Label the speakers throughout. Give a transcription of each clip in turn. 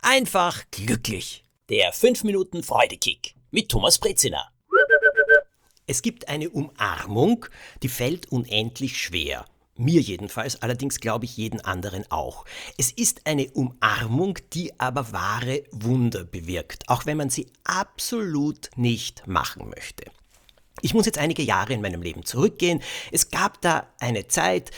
Speaker 1: einfach glücklich. Der 5 Minuten Freudekick mit Thomas Brezina. Es gibt eine Umarmung, die fällt unendlich schwer. Mir jedenfalls, allerdings glaube ich jeden anderen auch. Es ist eine Umarmung, die aber wahre Wunder bewirkt, auch wenn man sie absolut nicht machen möchte. Ich muss jetzt einige Jahre in meinem Leben zurückgehen. Es gab da eine Zeit,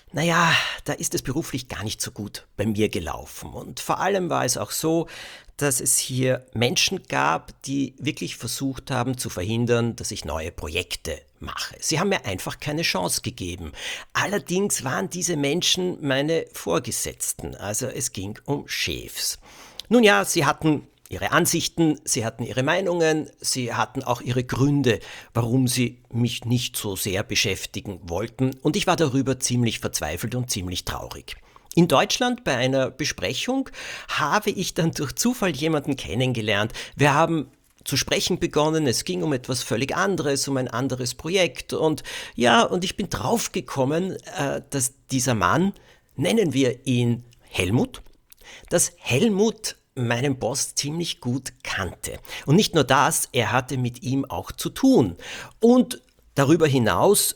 Speaker 1: da ist es beruflich gar nicht so gut bei mir gelaufen. Und vor allem war es auch so, dass es hier Menschen gab, die wirklich versucht haben zu verhindern, dass ich neue Projekte mache. Sie haben mir einfach keine Chance gegeben. Allerdings waren diese Menschen meine Vorgesetzten, also es ging um Chefs. Nun ja, sie hatten ihre Ansichten, sie hatten ihre Meinungen, sie hatten auch ihre Gründe, warum sie mich nicht so sehr beschäftigen wollten, und ich war darüber ziemlich verzweifelt und ziemlich traurig. In Deutschland bei einer Besprechung habe ich dann durch Zufall jemanden kennengelernt. Wir haben zu sprechen begonnen, es ging um etwas völlig anderes, um ein anderes Projekt, und ich bin draufgekommen, dass dieser Mann, nennen wir ihn Helmut, dass Helmut meinen Boss ziemlich gut kannte. Und nicht nur das, er hatte mit ihm auch zu tun. Und darüber hinaus,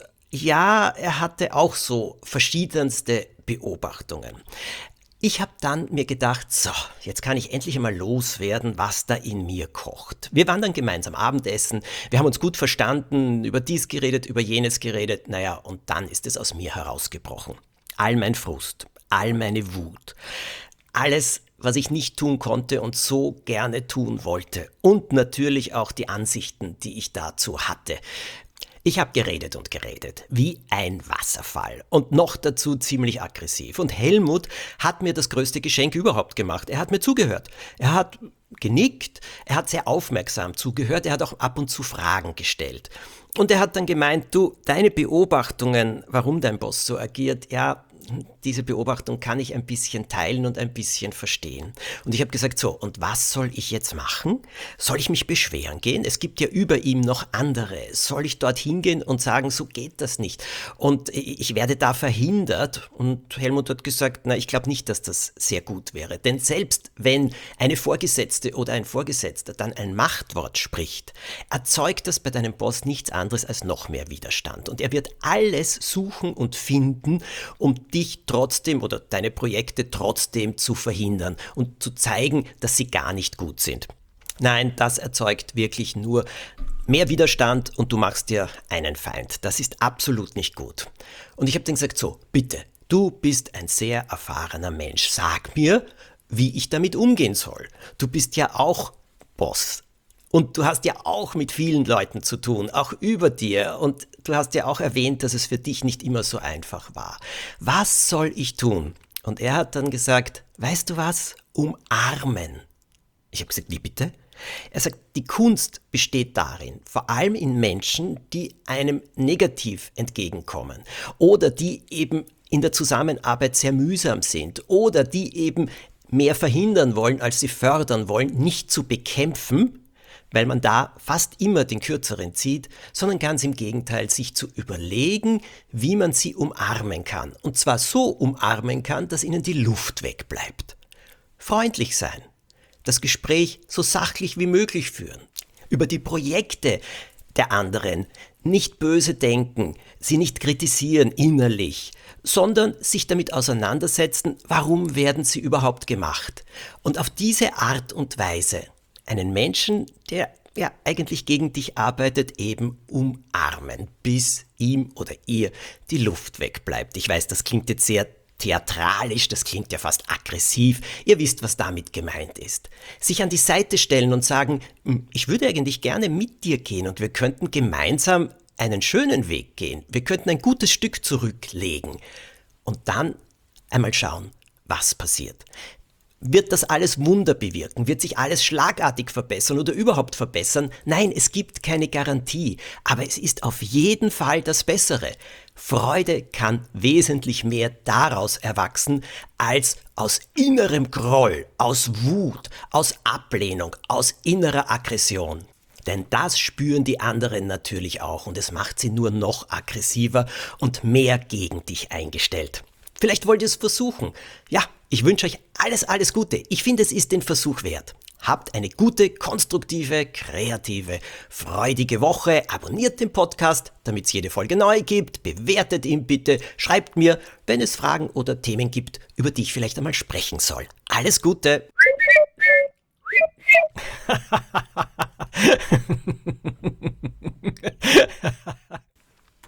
Speaker 1: er hatte auch so verschiedenste Beobachtungen. Ich habe dann mir gedacht, so, jetzt kann ich endlich einmal loswerden, was da in mir kocht. Wir waren dann gemeinsam Abendessen, wir haben uns gut verstanden, über dies geredet, über jenes geredet, und dann ist es aus mir herausgebrochen. All mein Frust, all meine Wut, alles, was ich nicht tun konnte und so gerne tun wollte, und natürlich auch die Ansichten, die ich dazu hatte. Ich habe geredet und geredet, wie ein Wasserfall, und noch dazu ziemlich aggressiv. Und Helmut hat mir das größte Geschenk überhaupt gemacht. Er hat mir zugehört. Er hat genickt, er hat sehr aufmerksam zugehört, er hat auch ab und zu Fragen gestellt. Und er hat dann gemeint, du, deine Beobachtungen, warum dein Boss so agiert, diese Beobachtung kann ich ein bisschen teilen und ein bisschen verstehen. Und ich habe gesagt, so, und was soll ich jetzt machen? Soll ich mich beschweren gehen? Es gibt ja über ihm noch andere. Soll ich dort hingehen und sagen, so geht das nicht? Und ich werde da verhindert. Und Helmut hat gesagt, ich glaube nicht, dass das sehr gut wäre. Denn selbst wenn eine Vorgesetzte oder ein Vorgesetzter dann ein Machtwort spricht, erzeugt das bei deinem Boss nichts anderes als noch mehr Widerstand. Und er wird alles suchen und finden, um dich trotzdem oder deine Projekte trotzdem zu verhindern und zu zeigen, dass sie gar nicht gut sind. Nein, das erzeugt wirklich nur mehr Widerstand und du machst dir einen Feind. Das ist absolut nicht gut. Und ich habe dann gesagt, so, bitte, du bist ein sehr erfahrener Mensch. Sag mir, wie ich damit umgehen soll. Du bist ja auch Boss. Und du hast ja auch mit vielen Leuten zu tun, auch über dir. Und du hast ja auch erwähnt, dass es für dich nicht immer so einfach war. Was soll ich tun? Und er hat dann gesagt, weißt du was? Umarmen. Ich habe gesagt, wie bitte? Er sagt, die Kunst besteht darin, vor allem in Menschen, die einem negativ entgegenkommen oder die eben in der Zusammenarbeit sehr mühsam sind oder die eben mehr verhindern wollen, als sie fördern wollen, nicht zu bekämpfen, weil man da fast immer den Kürzeren zieht, sondern ganz im Gegenteil, sich zu überlegen, wie man sie umarmen kann. Und zwar so umarmen kann, dass ihnen die Luft wegbleibt. Freundlich sein, das Gespräch so sachlich wie möglich führen, über die Projekte der anderen nicht böse denken, sie nicht kritisieren innerlich, sondern sich damit auseinandersetzen, warum werden sie überhaupt gemacht. Und auf diese Art und Weise einen Menschen, der eigentlich gegen dich arbeitet, eben umarmen, bis ihm oder ihr die Luft wegbleibt. Ich weiß, das klingt jetzt sehr theatralisch, das klingt ja fast aggressiv. Ihr wisst, was damit gemeint ist. Sich an die Seite stellen und sagen, ich würde eigentlich gerne mit dir gehen und wir könnten gemeinsam einen schönen Weg gehen. Wir könnten ein gutes Stück zurücklegen und dann einmal schauen, was passiert. Wird das alles Wunder bewirken? Wird sich alles schlagartig verbessern oder überhaupt verbessern? Nein, es gibt keine Garantie, aber es ist auf jeden Fall das Bessere. Freude kann wesentlich mehr daraus erwachsen, als aus innerem Groll, aus Wut, aus Ablehnung, aus innerer Aggression. Denn das spüren die anderen natürlich auch und es macht sie nur noch aggressiver und mehr gegen dich eingestellt. Vielleicht wollt ihr es versuchen. Ja, ich wünsche euch alles Gute. Ich finde, es ist den Versuch wert. Habt eine gute, konstruktive, kreative, freudige Woche. Abonniert den Podcast, damit es jede Folge neu gibt. Bewertet ihn bitte. Schreibt mir, wenn es Fragen oder Themen gibt, über die ich vielleicht einmal sprechen soll. Alles Gute.